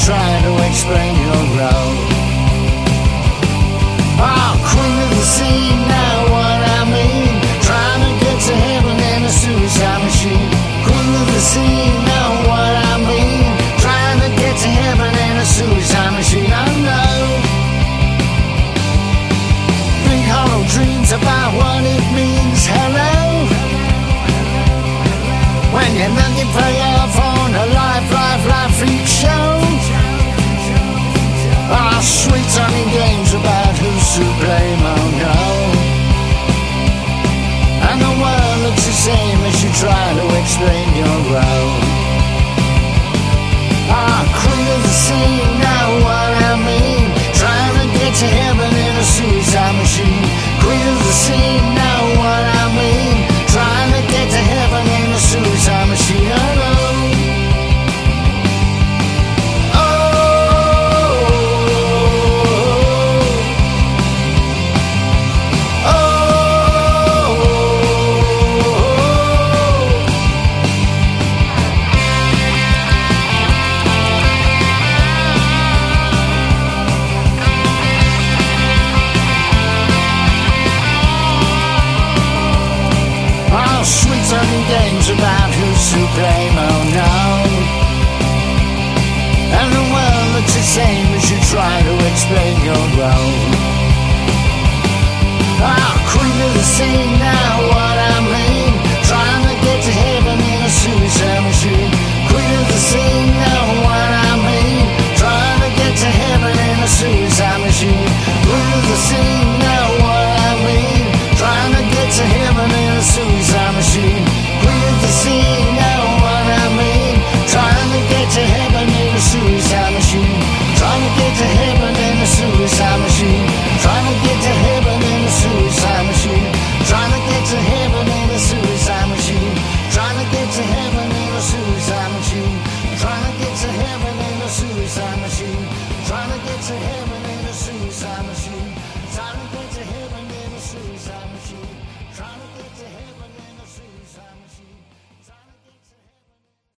try to explain your role. Oh, queen of the sea, know what I mean. Trying to get to heaven in a suicide machine. Queen of the sea, know what I mean. Trying to get to heaven in a suicide machine. I know. Big hollow dreams about what it means. Hello. When you're looking for your phone, a life freak show. Ah, sweet sunny games about who's to blame, oh no. And the world looks the same as you try to explain your role. Ah, queen of the sea, know what I mean. Trying to get to heaven in a suicide machine. Queen of the sea, know what I mean. Trying to get to heaven in a suicide machine. Hello. Games about who's to blame, oh no. And the world looks the same as you try to explain your role. Ah, queen of the sea, know what I mean. Trying to get to heaven in a suicide machine. Queen of the sea, know what I mean. Trying to get to heaven in a suicide machine. Queen of the sea, know what I mean. Trying to get to heaven in a suicide machine. Queen of the sea, know what I mean. Trying to get to heaven in a suicide machine. Trying to get to heaven in a suicide machine. Trying to get to heaven in a suicide machine. Trying to get to heaven in a suicide machine. Trying to get to heaven in a suicide machine. Trying to